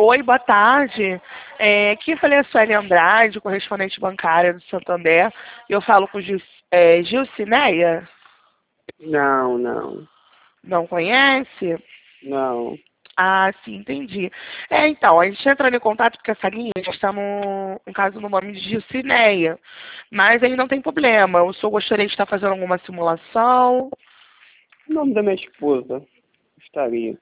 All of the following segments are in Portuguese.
Oi, boa tarde. Aqui eu falei a Sueli Andrade, correspondente bancária do Santander. Eu falo com Gilcineia. Não, não, Não conhece? não. Ah, sim, entendi. Então, a gente entra em contato porque essa linha já está no caso no nome de Gilcineia. Mas aí não tem problema. O senhor gostaria de estar fazendo alguma simulação? O nome da minha esposa estaria.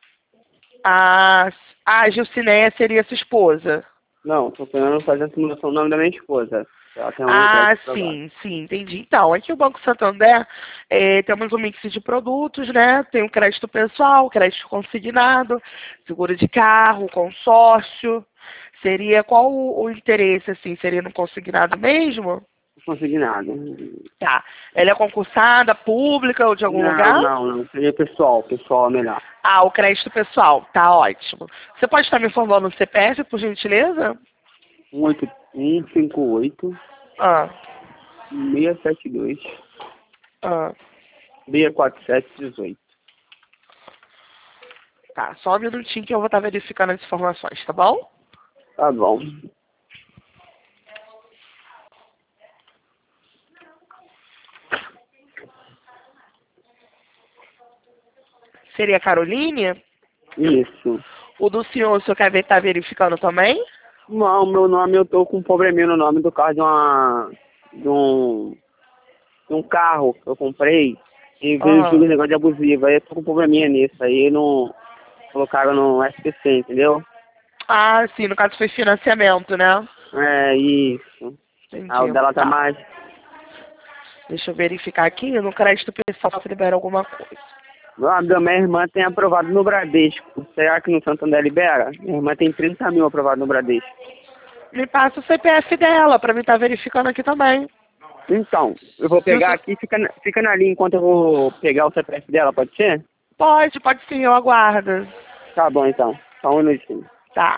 A Gilcineia seria sua esposa. Não, tô querendo fazer a simulação do nome da minha esposa. Ela tem algum Ah, crédito aprovado. sim, entendi. Então, aqui o Banco Santander temos um mix de produtos, né? Tem o crédito pessoal, crédito consignado, seguro de carro, consórcio. Seria qual o interesse, assim? Seria no consignado mesmo? Não consegui nada. Tá. Ela é concursada, pública ou de algum Não, lugar? não, não. Seria pessoal. Pessoal é melhor. Ah, o crédito pessoal. Tá ótimo. Você pode estar me informando o CPF, por gentileza? 158 Ah, 672 ah. 64718. Tá, só um minutinho que eu vou estar verificando as informações, tá bom? Tá bom. Seria a Caroline? Isso. O do senhor, o senhor quer estar verificando também? Não, meu nome, eu tô com um probleminha no nome do carro de um carro que eu comprei e veio o Aham. negócio de abusivo. Aí eu tô com um probleminha nisso. Aí não colocaram no SPC, entendeu? Ah, sim, no caso foi financiamento, né? É isso. Ah, o Entendi. dela tá Tá. mais. Deixa eu verificar aqui no crédito pessoal se libera alguma coisa. A da minha irmã tem aprovado no Bradesco. Será que no Santander libera? Minha irmã tem 30 mil aprovado no Bradesco. Me passa o CPF dela pra mim estar verificando aqui também. Então, eu vou Se o pegar senhor... aqui, fica na linha enquanto eu vou pegar o CPF dela, pode ser? Pode sim, eu aguardo. Tá bom então. Só um minutinho. Tá.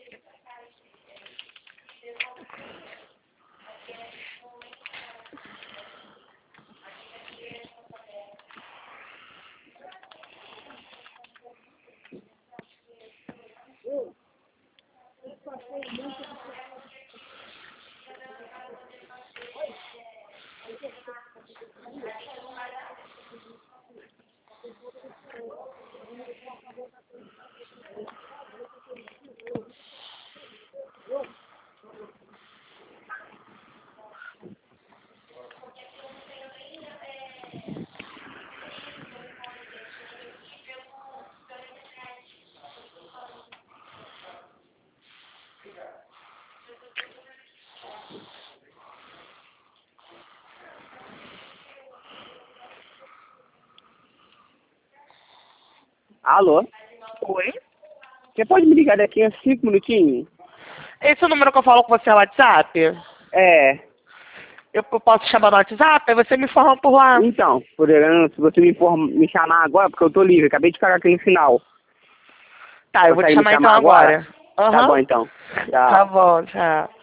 Alô? Oi? Você pode me ligar daqui a 5 minutinhos? Esse é o número que eu falo com você no WhatsApp? É. Eu posso chamar no WhatsApp? Aí você me informa por lá. Então, se você me chamar agora, porque eu tô livre, acabei de ficar aqui no final. Tá, eu vou te Consegue me chamar então chamar agora? agora. Tá Aham. bom então. Tá Tchau. bom, tchau.